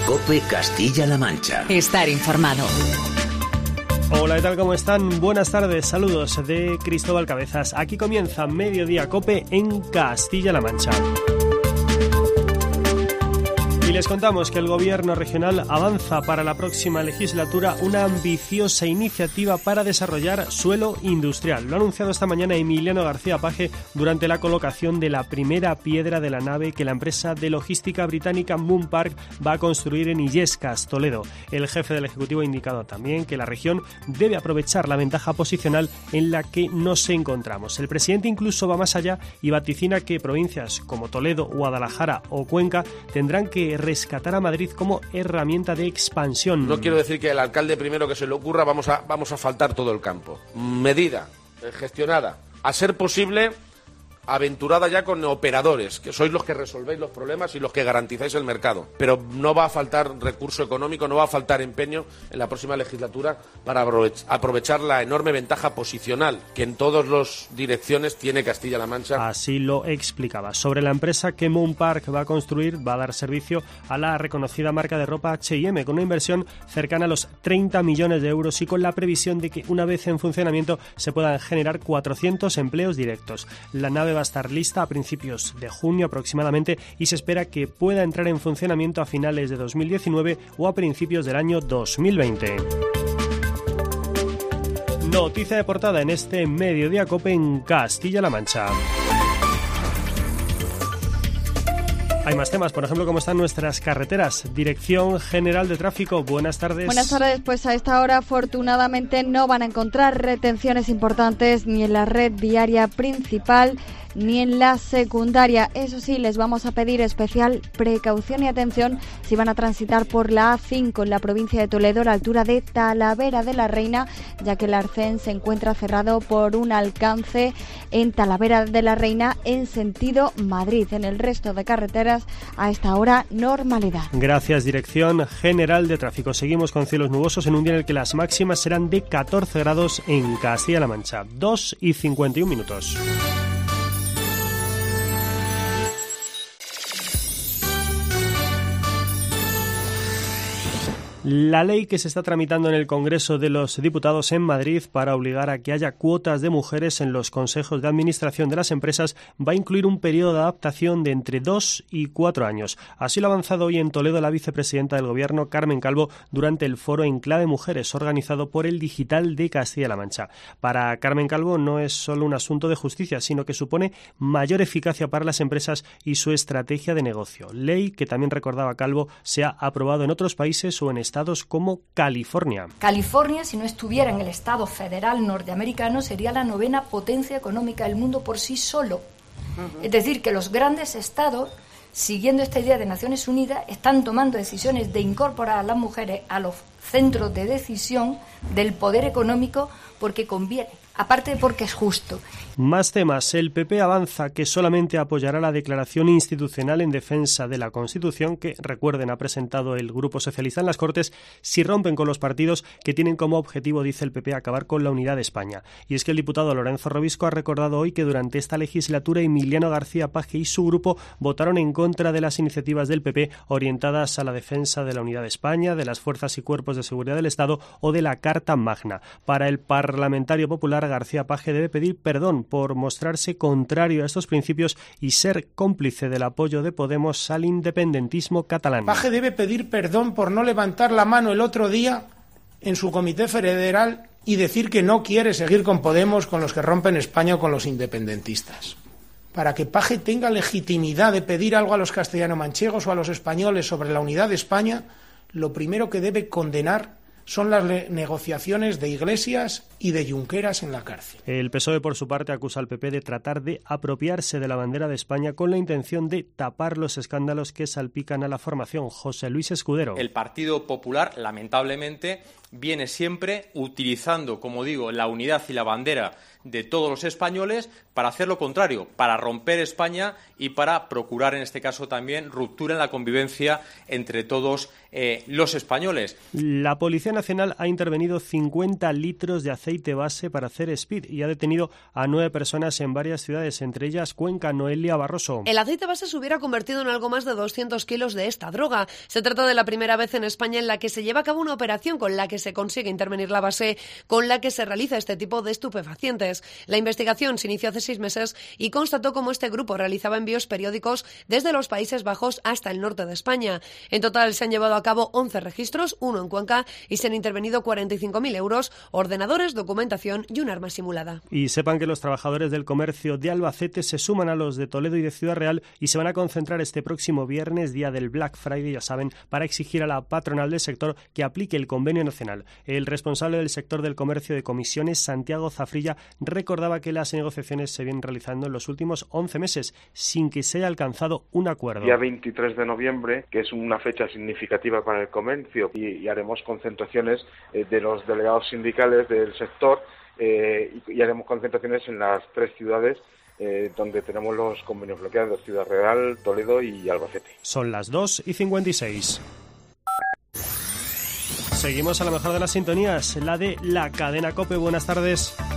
COPE Castilla-La Mancha. Estar informado. Hola, ¿qué tal? ¿Cómo están? Buenas tardes, saludos de Cristóbal Cabezas. Aquí comienza Mediodía COPE en Castilla-La Mancha. Y les contamos que el Gobierno regional avanza para la próxima legislatura una ambiciosa iniciativa para desarrollar suelo industrial. Lo ha anunciado esta mañana Emiliano García Paje durante la colocación de la primera piedra de la nave que la empresa de logística británica Moon Park va a construir en Illescas, Toledo. El jefe del Ejecutivo ha indicado también que la región debe aprovechar la ventaja posicional en la que nos encontramos. El presidente incluso va más allá y vaticina que provincias como Toledo, Guadalajara o Cuenca tendrán que rescatar a Madrid como herramienta de expansión. No quiero decir que el alcalde primero que se le ocurra vamos a faltar todo el campo. Medida gestionada, a ser posible aventurada ya con operadores, que sois los que resolvéis los problemas y los que garantizáis el mercado. Pero no va a faltar recurso económico, no va a faltar empeño en la próxima legislatura para aprovechar la enorme ventaja posicional que en todas las direcciones tiene Castilla-La Mancha. Así lo explicaba. Sobre la empresa que Moon Park va a construir, va a dar servicio a la reconocida marca de ropa H&M, con una inversión cercana a los 30 millones de euros y con la previsión de que una vez en funcionamiento se puedan generar 400 empleos directos. La nave va a estar lista a principios de junio aproximadamente y se espera que pueda entrar en funcionamiento a finales de 2019 o a principios del año 2020. Noticia de portada en este Mediodía COPE en Castilla-La Mancha. Hay más temas, por ejemplo, cómo están nuestras carreteras. Dirección General de Tráfico, buenas tardes. Buenas tardes, pues a esta hora afortunadamente no van a encontrar retenciones importantes ni en la red viaria principal ni en la secundaria. Eso sí, les vamos a pedir especial precaución y atención si van a transitar por la A5 en la provincia de Toledo a la altura de Talavera de la Reina, ya que el arcén se encuentra cerrado por un alcance en Talavera de la Reina en sentido Madrid. En el resto de carreteras a esta hora normalidad. Gracias, Dirección General de Tráfico. Seguimos con cielos nubosos en un día en el que las máximas serán de 14 grados en Castilla-La Mancha. 2:51. La ley que se está tramitando en el Congreso de los Diputados en Madrid para obligar a que haya cuotas de mujeres en los consejos de administración de las empresas va a incluir un periodo de adaptación de entre 2 y 4 años. Así lo ha avanzado hoy en Toledo la vicepresidenta del Gobierno, Carmen Calvo, durante el foro En Clave Mujeres, organizado por el Digital de Castilla-La Mancha. Para Carmen Calvo no es solo un asunto de justicia, sino que supone mayor eficacia para las empresas y su estrategia de negocio. Ley que, también recordaba Calvo, se ha aprobado en otros países o en estados como California. California, si no estuviera en el estado federal norteamericano, sería la 9ª potencia económica del mundo por sí solo. Es decir, que los grandes estados, siguiendo esta idea de Naciones Unidas, están tomando decisiones de incorporar a las mujeres a los centros de decisión del poder económico porque conviene, aparte de porque es justo. Más temas. El PP avanza que solamente apoyará la declaración institucional en defensa de la Constitución que, recuerden, ha presentado el Grupo Socialista en las Cortes si rompen con los partidos que tienen como objetivo, dice el PP, acabar con la unidad de España. Y es que el diputado Lorenzo Robisco ha recordado hoy que durante esta legislatura Emiliano García Paje y su grupo votaron en contra de las iniciativas del PP orientadas a la defensa de la unidad de España, de las fuerzas y cuerpos de seguridad del Estado o de la Carta Magna. Para el parlamentario popular, García Paje debe pedir perdón por mostrarse contrario a estos principios y ser cómplice del apoyo de Podemos al independentismo catalán. Paje debe pedir perdón por no levantar la mano el otro día en su comité federal y decir que no quiere seguir con Podemos, con los que rompen España o con los independentistas. Para que Paje tenga legitimidad de pedir algo a los castellano-manchegos o a los españoles sobre la unidad de España, lo primero que debe condenar son las negociaciones de Iglesias y de Junqueras en la cárcel. El PSOE, por su parte, acusa al PP de tratar de apropiarse de la bandera de España con la intención de tapar los escándalos que salpican a la formación. José Luis Escudero. El Partido Popular, lamentablemente, viene siempre utilizando, como digo, la unidad y la bandera de todos los españoles para hacer lo contrario, para romper España y para procurar, en este caso también, ruptura en la convivencia entre todos los españoles. La Policía Nacional ha intervenido 50 litros de aceite base para hacer speed y ha detenido a 9 personas en varias ciudades, entre ellas Cuenca. Noelia Barroso. El aceite base se hubiera convertido en algo más de 200 kilos de esta droga. Se trata de la primera vez en España en la que se lleva a cabo una operación con la que se consigue intervenir la base con la que se realiza este tipo de estupefacientes. La investigación se inició hace 6 meses y constató cómo este grupo realizaba envíos periódicos desde los Países Bajos hasta el norte de España. En total se han llevado a cabo 11 registros, 1 en Cuenca, y se han intervenido 45.000 euros, ordenadores, documentación y un arma simulada. Y sepan que los trabajadores del comercio de Albacete se suman a los de Toledo y de Ciudad Real y se van a concentrar este próximo viernes, día del Black Friday, ya saben, para exigir a la patronal del sector que aplique el convenio nacional. El responsable del sector del comercio de comisiones, Santiago Zafrilla, recordaba que las negociaciones se vienen realizando en los últimos 11 meses sin que se haya alcanzado un acuerdo. Día 23 de noviembre, que es una fecha significativa para el comercio, y haremos concentraciones de los delegados sindicales del sector y haremos concentraciones en las 3 ciudades donde tenemos los convenios bloqueados: Ciudad Real, Toledo y Albacete. Son las 2:56. Seguimos a la mejor de las sintonías, la de la cadena COPE. Buenas tardes.